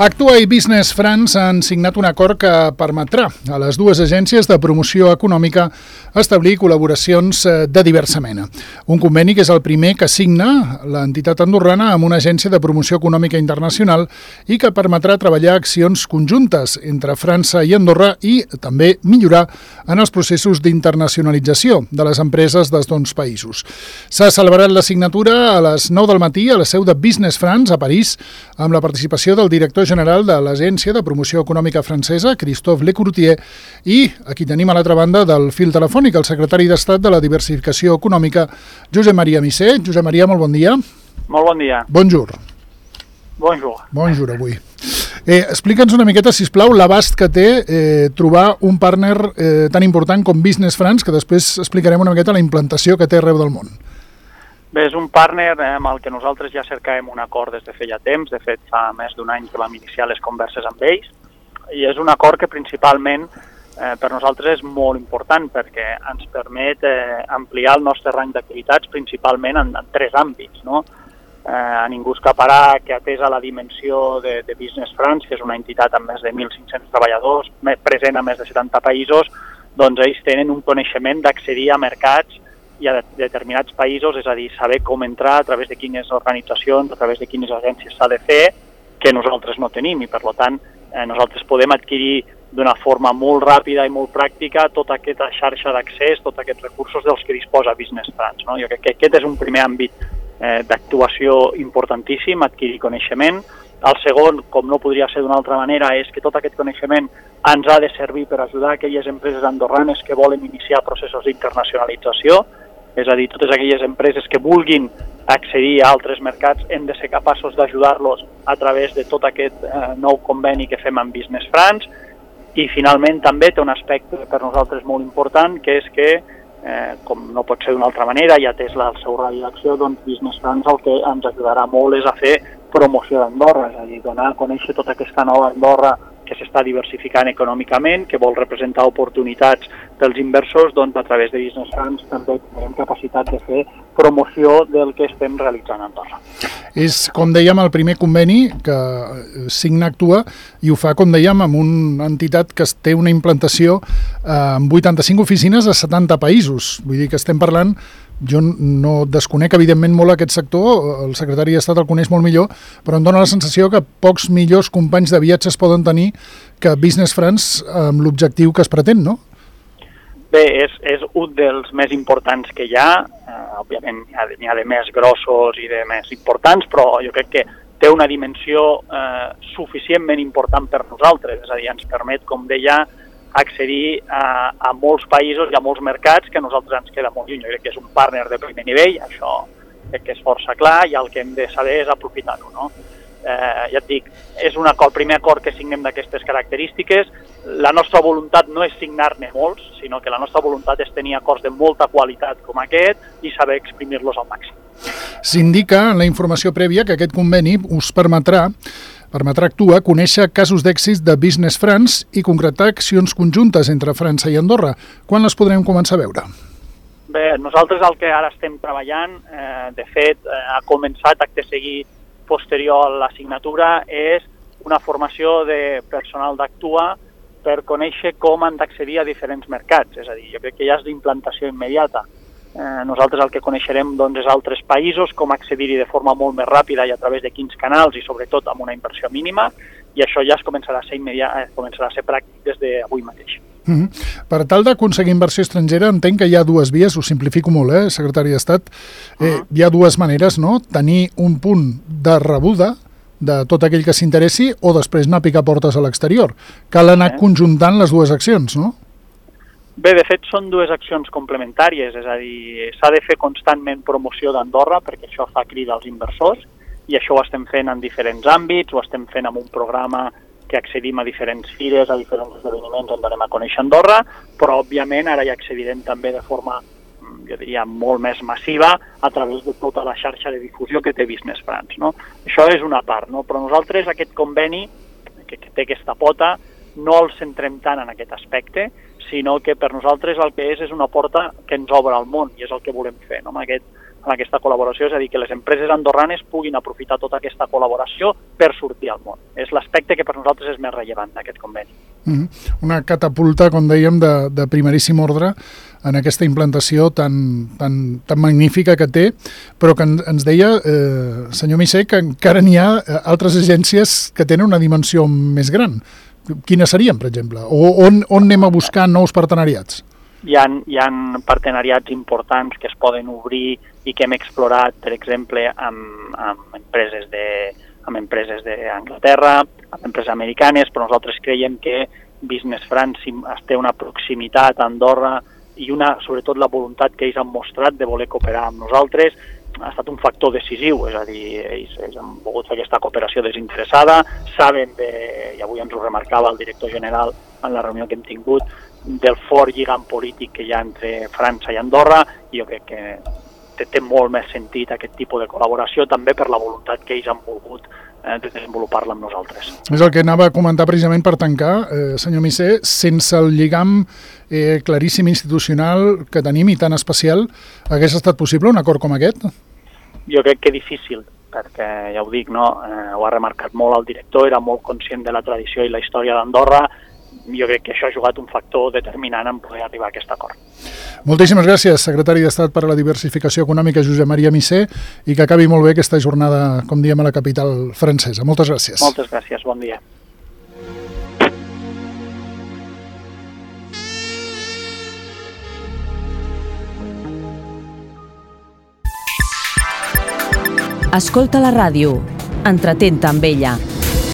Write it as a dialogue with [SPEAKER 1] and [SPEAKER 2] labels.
[SPEAKER 1] Actua i Business France han signat un acord que permetrà a les dues agències de promoció econòmica establir col·laboracions de diversa mena. Un conveni que és el primer que signa l'entitat andorrana amb una agència de promoció econòmica internacional i que permetrà treballar accions conjuntes entre França i Andorra i també millorar en els processos d'internacionalització de les empreses dels dos països. S'ha celebrat la signatura a les 9 del matí a la seu de Business France a París amb la participació del director general de l'Agència de Promoció Econòmica Francesa, Christophe Lecourtier, i aquí tenim a l'altra banda del fil telefònic el secretari d'Estat de la Diversificació Econòmica, Josep Maria Misser. Josep Maria, molt bon dia.
[SPEAKER 2] Molt bon dia.
[SPEAKER 1] Bonjour.
[SPEAKER 2] Bonjour.
[SPEAKER 1] Bonjour, avui. Explica'ns una miqueta, sisplau, l'abast que té trobar un partner tan important com Business France, que després explicarem una miqueta la implantació que té arreu del món.
[SPEAKER 2] Bé, és un partner amb el que nosaltres ja cercàvem un acord des de feia temps. De fet, fa més d'un any que vam iniciar les converses amb ells. I és un acord que principalment per nosaltres és molt important perquè ens permet ampliar el nostre rang d'activitats principalment en tres àmbits, no? A ningú escaparà que atesa la dimensió de Business France, que és una entitat amb més de 1.500 treballadors, present a més de 70 països, doncs ells tenen un coneixement d'accedir a mercats i a determinats països, és a dir, saber com entrar a través de quines organitzacions, a través de quines agències s'ha de fer, que nosaltres no tenim, i per tant nosaltres podem adquirir d'una forma molt ràpida i molt pràctica tota aquesta xarxa d'accés, tots aquests recursos dels que disposa Business France, no? Jo crec que aquest és un primer àmbit d'actuació importantíssim, adquirir coneixement. El segon, com no podria ser d'una altra manera, és que tot aquest coneixement ens ha de servir per ajudar aquelles empreses andorranes que volen iniciar processos d'internacionalització, és a dir, totes aquelles empreses que vulguin accedir a altres mercats hem de ser capaços d'ajudar-los a través de tot aquest nou conveni que fem amb Business France. I finalment també té un aspecte per nosaltres molt important, que és que, com no pot ser d'una altra manera, i atès el seu radi d'acció, doncs Business France el que ens ajudarà molt és a fer promoció d'Andorra, és a dir, donar a conèixer tota aquesta nova Andorra que s'està diversificant econòmicament, que vol representar oportunitats pels inversors, doncs a través de Business France també tenim capacitat de fer promoció del que estem realitzant a Andorra.
[SPEAKER 1] És, com dèiem, el primer conveni que signa Actua i ho fa, com dèiem, amb una entitat que té una implantació amb 85 oficines a 70 països. Vull dir que estem parlant. Jo no desconec, evidentment, molt aquest sector, el secretari d'Estat el coneix molt millor, però em dóna la sensació que pocs millors companys de viatges poden tenir que Business France amb l'objectiu que es pretén, no?
[SPEAKER 2] Bé, és un dels més importants que hi ha, òbviament n'hi ha de més grossos i de més importants, però jo crec que té una dimensió suficientment important per nosaltres, és a dir, ens permet, com deia, accedir a molts països i a molts mercats que a nosaltres ens queda molt lluny. Jo crec que és un partner de primer nivell, això crec que és força clar, i el que hem de saber és aprofitar-ho, no? Ja et dic, és el primer acord que signem d'aquestes característiques. La nostra voluntat no és signar-ne molts, sinó que la nostra voluntat és tenir acords de molta qualitat com aquest i saber exprimir-los al màxim.
[SPEAKER 1] S'indica en la informació prèvia que aquest conveni us permetrà Actua conèixer casos d'èxit de Business France i concretar accions conjuntes entre França i Andorra. Quan les podrem començar a veure?
[SPEAKER 2] Bé, nosaltres el que ara estem treballant, de fet, ha començat acte seguit posterior a la signatura, és una formació de personal d'Actua per conèixer com han d'accedir a diferents mercats. És a dir, jo crec que ja és d'implantació immediata. Nosaltres el que coneixerem doncs, és altres països, com accedir-hi de forma molt més ràpida i a través de quins canals i sobretot amb una inversió mínima, i això ja es començarà a ser pràctic des d'avui mateix.
[SPEAKER 1] Per tal d'aconseguir inversió estrangera entenc que hi ha dues vies, ho simplifico molt, secretari d'Estat. Hi ha dues maneres, no? Tenir un punt de rebuda de tot aquell que s'interessi o després anar a picar portes a l'exterior. Cal anar conjuntant les dues accions, no?
[SPEAKER 2] Bé, de fet, són dues accions complementàries, és a dir, s'ha de fer constantment promoció d'Andorra perquè això fa crida als inversors i això ho estem fent en diferents àmbits, ho estem fent amb un programa que accedim a diferents fires, a diferents esdeveniments on donem a conèixer Andorra, però, òbviament, ara hi accedirem també de forma, jo diria, molt més massiva a través de tota la xarxa de difusió que té Business France, no? Això és una part, no? Però nosaltres aquest conveni, que té aquesta pota, no el centrem tant en aquest aspecte, sinó que per nosaltres el que és una porta que ens obre al món i és el que volem fer, no? en aquesta col·laboració, és a dir, que les empreses andorranes puguin aprofitar tota aquesta col·laboració per sortir al món. És l'aspecte que per nosaltres és més rellevant d'aquest conveni.
[SPEAKER 1] Una catapulta, com dèiem, de primeríssim ordre en aquesta implantació tan magnífica que té, però que ens deia, senyor Missé, que encara n'hi ha altres agències que tenen una dimensió més gran. Quines serien, per exemple? O on anem a buscar nous partenariats?
[SPEAKER 2] Hi ha partenariats importants que es poden obrir i que hem explorat, per exemple, amb empreses d'Anglaterra, amb empreses americanes, però nosaltres creiem que Business France té una proximitat a Andorra i sobretot la voluntat que ells han mostrat de voler cooperar amb nosaltres ha estat un factor decisiu, és a dir, ells han volgut fer aquesta cooperació desinteressada, saben, i avui ens ho remarcava el director general en la reunió que hem tingut, del fort lligam polític que hi ha entre França i Andorra, i jo crec que té molt més sentit aquest tipus de col·laboració, també per la voluntat que ells han volgut de desenvolupar-la amb nosaltres.
[SPEAKER 1] És el que anava a comentar precisament per tancar, senyor Missé, sense el lligam claríssim institucional que tenim i tan especial, hagués estat possible un acord com aquest?
[SPEAKER 2] Jo crec que difícil, perquè ja ho dic, no? Ho ha remarcat molt el director, era molt conscient de la tradició i la història d'Andorra. Jo crec que això ha jugat un factor determinant en poder arribar a aquest acord.
[SPEAKER 1] Moltíssimes gràcies, secretari d'Estat per a la Diversificació Econòmica, Josep Maria Missé, i que acabi molt bé aquesta jornada, com diem, a la capital francesa. Moltes gràcies.
[SPEAKER 2] Moltes gràcies, bon dia.
[SPEAKER 3] Escolta la ràdio, entretén-te amb ella.